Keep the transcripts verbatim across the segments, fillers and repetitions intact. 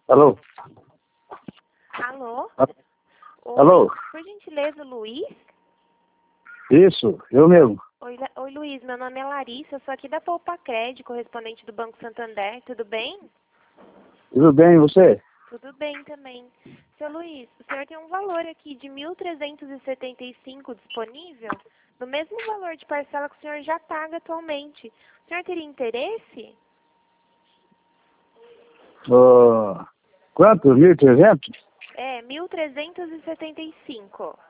Alô? Alô? A- Oi, Alô? por gentileza, Luiz? Isso, eu mesmo. Oi, La- Oi, Luiz, meu nome é Larissa, eu sou aqui da Poupa Cred, correspondente do Banco Santander, tudo bem? Tudo bem, e você? Tudo bem também. Seu Luiz, o senhor tem um valor aqui de mil trezentos e setenta e cinco disponível, no mesmo valor de parcela que o senhor já paga atualmente. O senhor teria interesse? Ô, quanto? mil e trezentos? É, mil trezentos e setenta e cinco.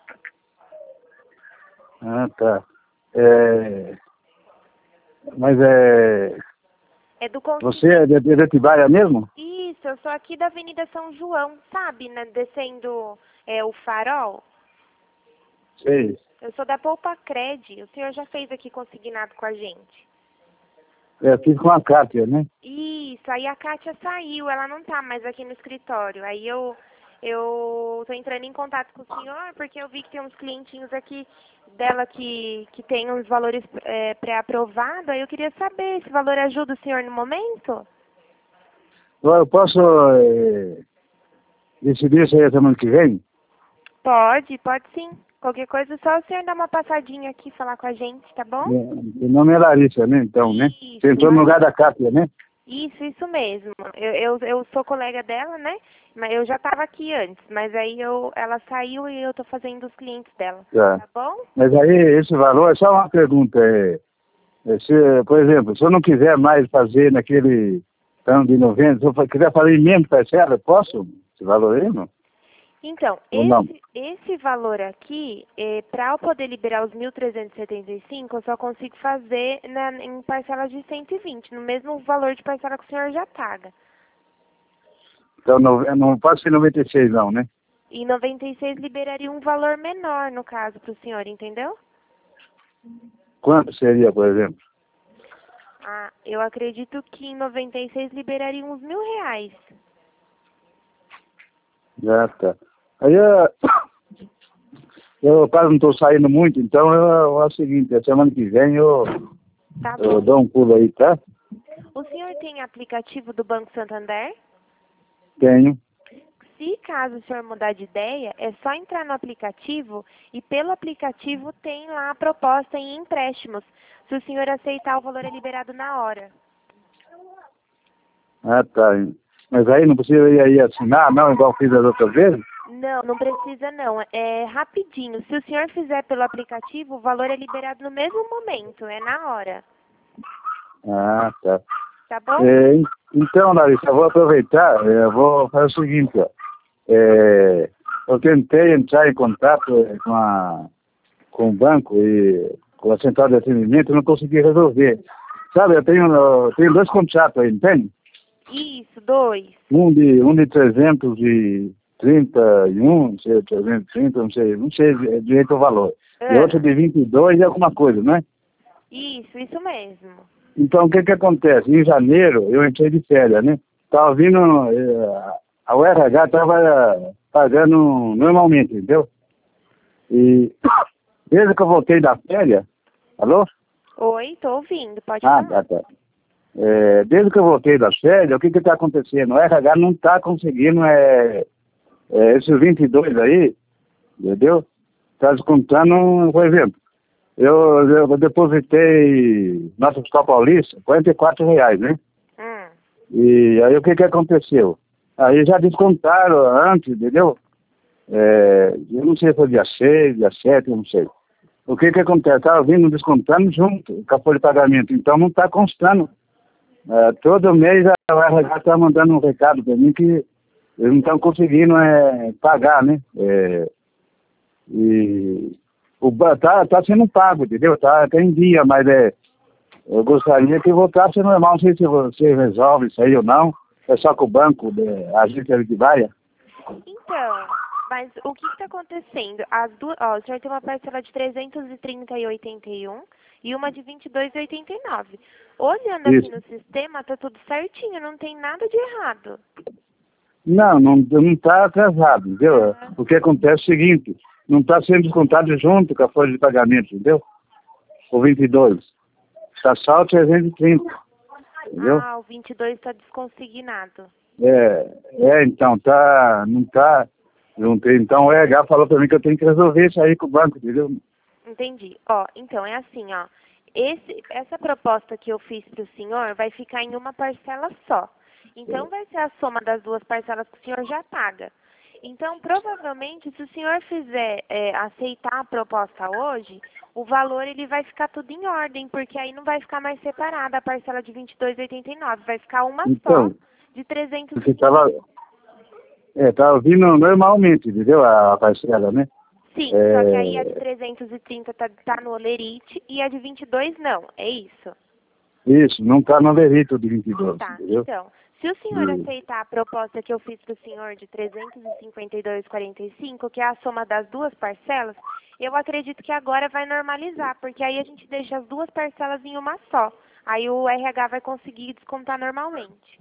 Ah, tá. É... Mas é... É do consignado. Você é de, de Atibaia mesmo? Isso, eu sou aqui da Avenida São João, sabe, né, descendo é, o Farol. Sei. Eu sou da Poupa Cred, o senhor já fez aqui consignado com a gente. É, fiz com a Kátia, né? Isso, aí a Kátia saiu, ela não tá mais aqui no escritório. Aí eu eu tô entrando em contato com o senhor porque eu vi que tem uns clientinhos aqui dela que, que tem uns valores é, pré-aprovados. Aí eu queria saber, esse valor ajuda o senhor no momento? Eu posso é, decidir isso aí semana que vem? Pode, pode sim. Qualquer coisa, só o senhor dar uma passadinha aqui, falar com a gente, tá bom? Meu nome é Larissa, né? Então, né? Isso, Você entrou no lugar da Kátia, né? Isso, isso mesmo. Eu, eu, eu sou colega dela, né? Mas eu já estava aqui antes, mas aí eu, ela saiu e eu tô fazendo os clientes dela. Tá. Tá bom? Mas aí, esse valor, é só uma pergunta. É, é, se, por exemplo, se eu não quiser mais fazer naquele ano de novembro, se eu quiser fazer em menos parcela, eu posso? Esse valor aí, não? Então, Ou não? esse, esse valor aqui, é, para eu poder liberar os mil trezentos e setenta e cinco, eu só consigo fazer na, em parcelas de cento e vinte, no mesmo valor de parcela que o senhor já paga. Então, não, não pode ser noventa e seis, não, né? E noventa e seis liberaria um valor menor, no caso, para o senhor, entendeu? Quanto seria, por exemplo? Ah, eu acredito que em noventa e seis liberaria uns mil reais. Já tá. Aí eu, eu quase não estou saindo muito, então eu, eu, é o seguinte, a semana que vem eu, Tá eu bom. dou um pulo aí, tá? O senhor tem aplicativo do Banco Santander? Tenho. Se caso o senhor mudar de ideia, é só entrar no aplicativo e pelo aplicativo tem lá a proposta em empréstimos. Se o senhor aceitar, o valor é liberado na hora. Ah, tá. Mas aí não precisa ir aí assinar, não, igual fiz as outras vezes? Não, não precisa não. É rapidinho. Se o senhor fizer pelo aplicativo, o valor é liberado no mesmo momento, é na hora. Ah, tá. Tá bom? É, então, Larissa, eu vou aproveitar, é, eu vou fazer o seguinte, ó. É, eu tentei entrar em contato é, com, a, com o banco e com a central de atendimento e não consegui resolver. Sabe, eu tenho, eu tenho dois contratos aí, não tem? Isso, dois. Um de, um de trezentos e trinta e um, não sei, trezentos e trinta, não sei, não sei direito o valor. E Ah, outro de vinte e dois e alguma coisa, né? isso, isso mesmo. Então, o que que acontece? Em janeiro, eu entrei de férias, né? Estava vindo, eh, a U R H estava pagando normalmente, entendeu? E desde que eu voltei da férias, alô? Oi, tô ouvindo, pode Ah, falar. tá, tá. É, desde que eu voltei das férias, o que que está acontecendo? O R H não está conseguindo, é, é, esses vinte e dois aí, entendeu? Está descontando, por exemplo, eu, eu depositei na Fiscal Paulista quarenta e quatro reais, né? Hum. E aí o que que aconteceu? Aí já descontaram antes, entendeu? É, eu não sei se foi dia seis, dia sete, eu não sei. O que que acontece? Estava vindo descontando junto com a folha de pagamento, então não está constando. É, todo mês a U R H está mandando um recado para mim que eles não estão conseguindo é, pagar, né? É, e o ba- tá, tá sendo pago, entendeu? Tá, tá em dia, mas é, eu gostaria que voltasse normal. Não sei se você resolve isso aí ou não. É só com o banco, é, a gente é de Baia. Então, mas o que está acontecendo? As duas, ó, o senhor tem uma parcela de trezentos e trinta e oitenta e um e uma de vinte e dois e oitenta e nove. Olhando aqui Isso. no sistema, tá tudo certinho, não tem nada de errado. Não, não não está atrasado, entendeu? Aham. O que acontece é o seguinte, não está sendo descontado junto com a folha de pagamento, entendeu? O vinte e dois. Está só o trezentos e trinta, entendeu? Ah, o vinte e dois está desconsignado. É, é, então, tá, não tá, não tem, então o R H falou pra mim que eu tenho que resolver isso aí com o banco, entendeu? Entendi. Ó, então é assim, ó. Esse, essa proposta que eu fiz para o senhor vai ficar em uma parcela só. Então vai ser a soma das duas parcelas que o senhor já paga. Então, provavelmente, se o senhor fizer é, aceitar a proposta hoje, o valor ele vai ficar tudo em ordem, porque aí não vai ficar mais separada a parcela de vinte e dois reais e oitenta e nove centavos, vai ficar uma Então, só de trezentos e porque cinquenta. tava, é, tava vindo normalmente, entendeu? A parcela, né? Sim, só que aí a de É, trezentos e trinta tá, tá no Olerite e a de vinte e dois não, é isso? isso, não tá no lerito de vinte e dois, Tá, entendeu? então, se o senhor E, aceitar a proposta que eu fiz para o senhor de trezentos e cinquenta e dois reais e quarenta e cinco centavos, que é a soma das duas parcelas, eu acredito que agora vai normalizar, porque aí a gente deixa as duas parcelas em uma só. Aí o R H vai conseguir descontar normalmente.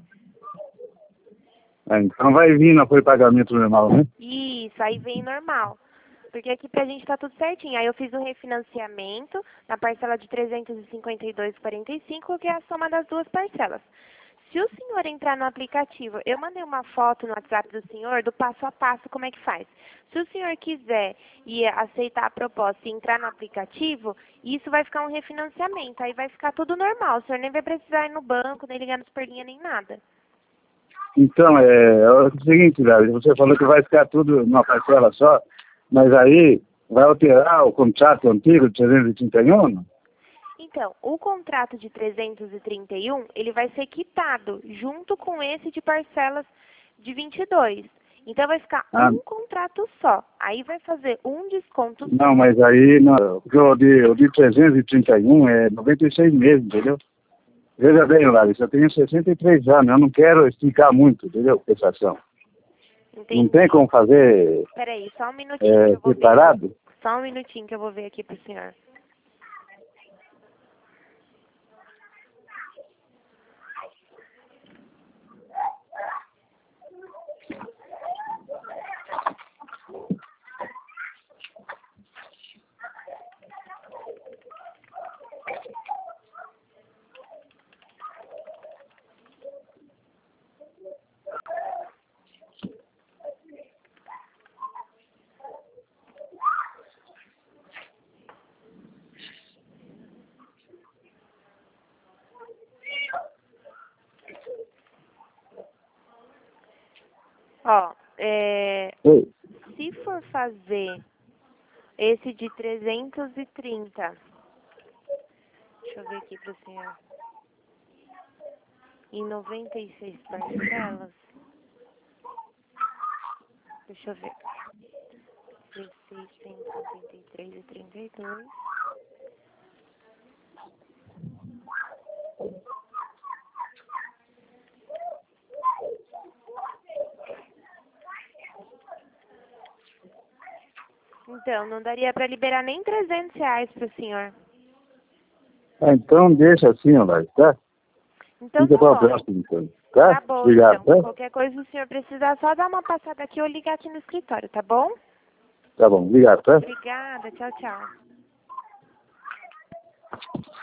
é, então vai vir, não foi pagamento normal, né? Isso, aí vem normal. Porque aqui pra gente tá tudo certinho. Aí eu fiz um refinanciamento na parcela de trezentos e cinquenta e dois reais e quarenta e cinco centavos, que é a soma das duas parcelas. Se o senhor entrar no aplicativo, eu mandei uma foto no WhatsApp do senhor do passo a passo como é que faz. Se o senhor quiser e aceitar a proposta e entrar no aplicativo, isso vai ficar um refinanciamento. Aí vai ficar tudo normal. O senhor nem vai precisar ir no banco, nem ligar no Superlinha, nem nada. Então, é, é o seguinte, Davi, você falou que vai ficar tudo numa parcela só, mas aí vai alterar o contrato antigo de trezentos e trinta e um? Então, o contrato de trezentos e trinta e um, ele vai ser quitado junto com esse de parcelas de vinte e dois. Então, vai ficar Ah, um contrato só. Aí vai fazer um desconto só. não, mas aí, não, porque o de, o de trezentos e trinta e um é noventa e seis meses, entendeu? Veja bem, Larissa, eu tenho sessenta e três anos, eu não quero esticar muito, entendeu? Prestação. Não tem Entendi. como fazer Peraí, só um minutinho que é, eu vou ver. separado? Só um minutinho que eu vou ver aqui pro senhor. Ó, é, Oi. se for fazer esse de trezentos e trinta, deixa eu ver aqui pro senhor, em noventa e seis parcelas, deixa eu ver, seiscentos e cinquenta e três e trinta e dois. Então, não daria para liberar nem trezentos reais pro senhor. Ah, então deixa assim, Larissa, tá? Então Fica tá para o bom. próximo, então. Tá? Tá bom, Obrigado, então. tá? Qualquer coisa, o senhor precisar, só dar uma passada aqui ou ligar aqui no escritório, tá bom? Tá bom, obrigado, tá? Obrigada, tchau, tchau.